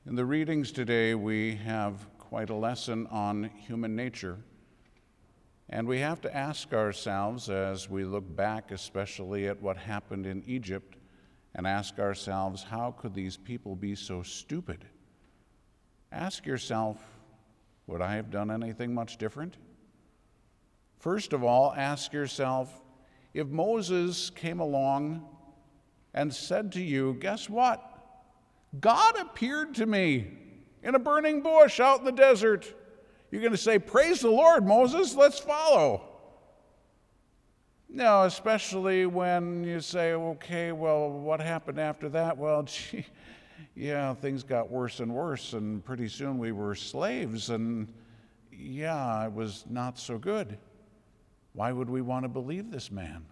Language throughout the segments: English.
In the readings today, we have quite a lesson on human nature. And we have to ask ourselves, as we look back especially at what happened in Egypt, and ask ourselves, how could these people be so stupid? Ask yourself, would I have done anything much different? First of all, ask yourself, if Moses came along and said to you, guess what? God appeared to me in a burning bush out in the desert. You're going to say, praise the Lord, Moses, let's follow. No, especially when you say, okay, well, what happened after that? Well, gee, yeah, things got worse and worse, and pretty soon we were slaves, and yeah, it was not so good. Why would we want to believe this man?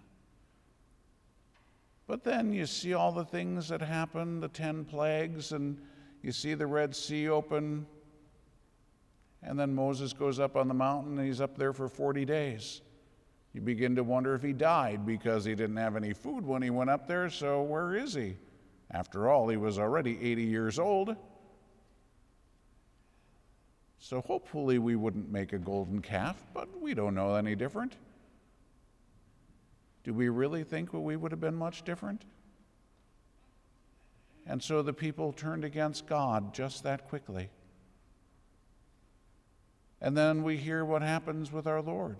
But then you see all the things that happened, the 10 plagues, and you see the Red Sea open, and then Moses goes up on the mountain, and he's up there for 40 days. You begin to wonder if he died because he didn't have any food when he went up there, so where is he? After all, he was already 80 years old. So hopefully we wouldn't make a golden calf, but we don't know any different. Do we really think we would have been much different? And so the people turned against God just that quickly. And then we hear what happens with our Lord.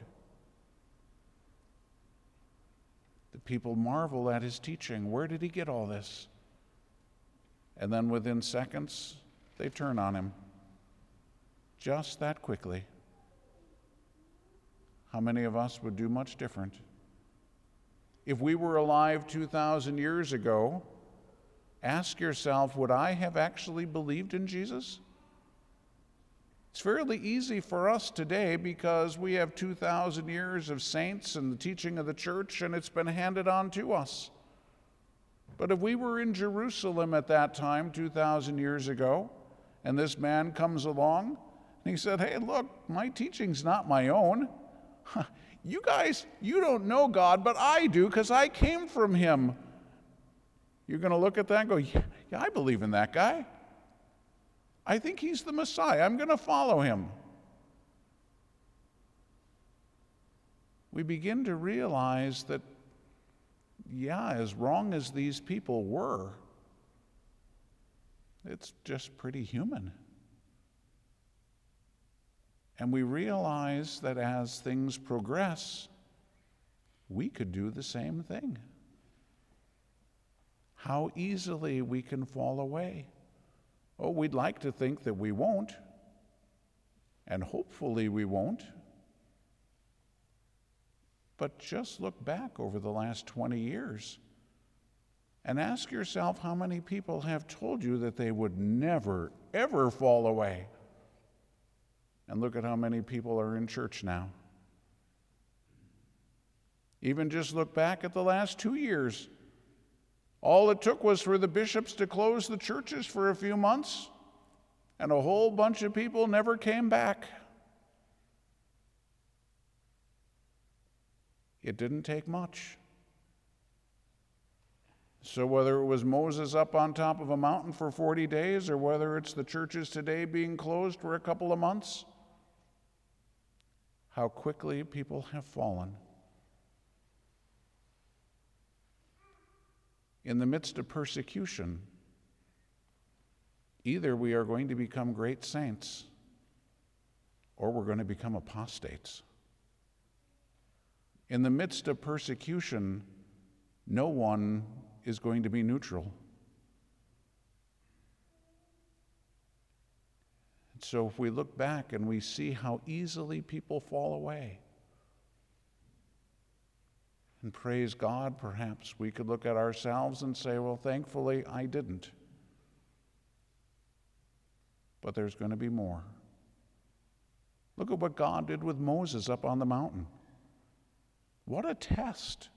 The people marvel at his teaching. Where did he get all this? And then within seconds, they turn on him. Just that quickly. How many of us would do much different? If we were alive 2,000 years ago, ask yourself, would I have actually believed in Jesus? It's fairly easy for us today because we have 2,000 years of saints and the teaching of the church, and it's been handed on to us. But if we were in Jerusalem at that time, 2,000 years ago, and this man comes along, and he said, hey, look, my teaching's not my own. You guys, you don't know God, but I do because I came from him. You're going to look at that and go, yeah, I believe in that guy. I think he's the Messiah. I'm going to follow him. We begin to realize that, yeah, as wrong as these people were, it's just pretty human. And we realize that as things progress, we could do the same thing. How easily we can fall away. Oh, we'd like to think that we won't, and hopefully we won't. But just look back over the last 20 years and ask yourself how many people have told you that they would never, ever fall away. And look at how many people are in church now. Even just look back at the last 2 years. All it took was for the bishops to close the churches for a few months, and a whole bunch of people never came back. It didn't take much. So whether it was Moses up on top of a mountain for 40 days, or whether it's the churches today being closed for a couple of months, how quickly people have fallen. In the midst of persecution, either we are going to become great saints or we're going to become apostates. In the midst of persecution, no one is going to be neutral. So if we look back and we see how easily people fall away, and praise God, perhaps we could look at ourselves and say, well, thankfully I didn't. But there's going to be more. Look at what God did with Moses up on the mountain. What a test.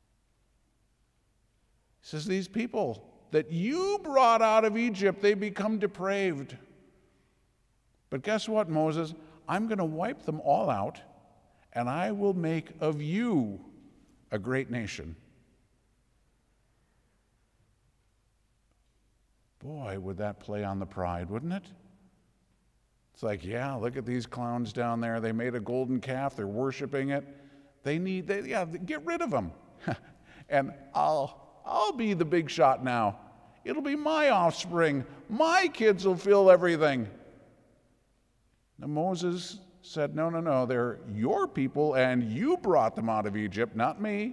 He says, these people that you brought out of Egypt, they become depraved. But guess what, Moses? I'm going to wipe them all out, and I will make of you a great nation. Boy, would that play on the pride, wouldn't it? It's like, yeah, look at these clowns down there. They made a golden calf. They're worshiping it. Get rid of them. And I'll be the big shot now. It'll be my offspring. My kids will fill everything. Now Moses said, no, they're your people, and you brought them out of Egypt, not me.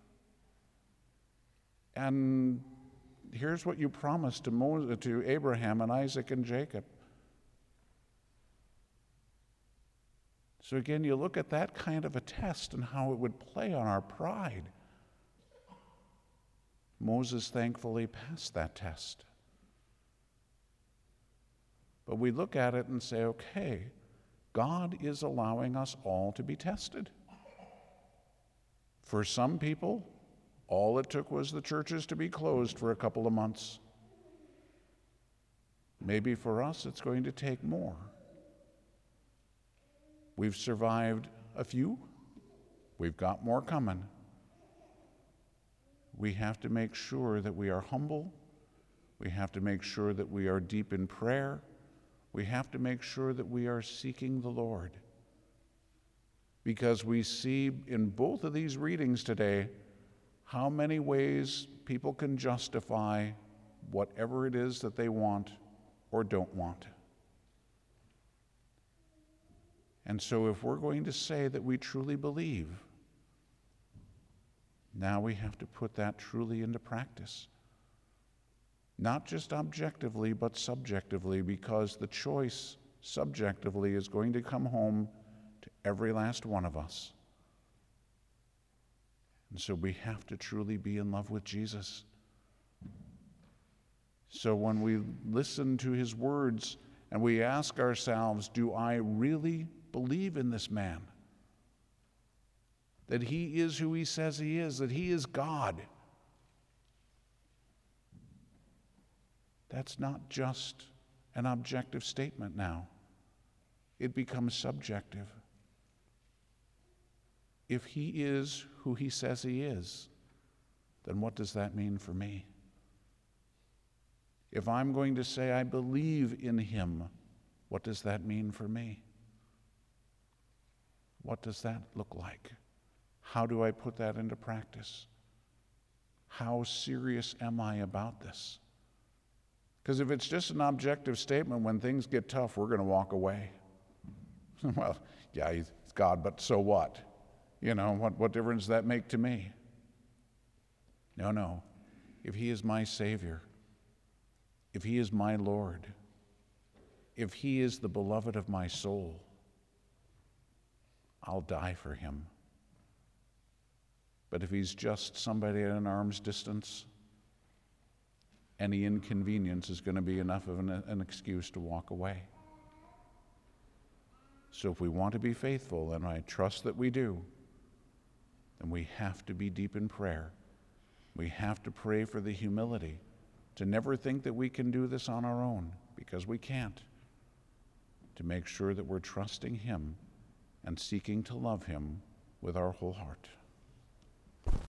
And here's what you promised to Abraham and Isaac and Jacob. So again, you look at that kind of a test and how it would play on our pride. Moses thankfully passed that test. But we look at it and say, okay, God is allowing us all to be tested. For some people, all it took was the churches to be closed for a couple of months. Maybe for us, it's going to take more. We've survived a few. We've got more coming. We have to make sure that we are humble. We have to make sure that we are deep in prayer. We have to make sure that we are seeking the Lord. Because we see in both of these readings today how many ways people can justify whatever it is that they want or don't want. And so if we're going to say that we truly believe, now we have to put that truly into practice. Not just objectively, but subjectively, because the choice subjectively is going to come home to every last one of us. And so we have to truly be in love with Jesus. So when we listen to his words and we ask ourselves, do I really believe in this man? That he is who he says he is, that he is God. That's not just an objective statement now. It becomes subjective. If he is who he says he is, then what does that mean for me? If I'm going to say I believe in him, what does that mean for me? What does that look like? How do I put that into practice? How serious am I about this? Because if it's just an objective statement, when things get tough, we're going to walk away. Well, yeah, he's God, but so what? You know, what difference does that make to me? No. If he is my Savior, if he is my Lord, if he is the beloved of my soul, I'll die for him. But if he's just somebody at an arm's distance, any inconvenience is going to be enough of an excuse to walk away. So if we want to be faithful, and I trust that we do, then we have to be deep in prayer. We have to pray for the humility to never think that we can do this on our own, because we can't. To make sure that we're trusting him and seeking to love him with our whole heart.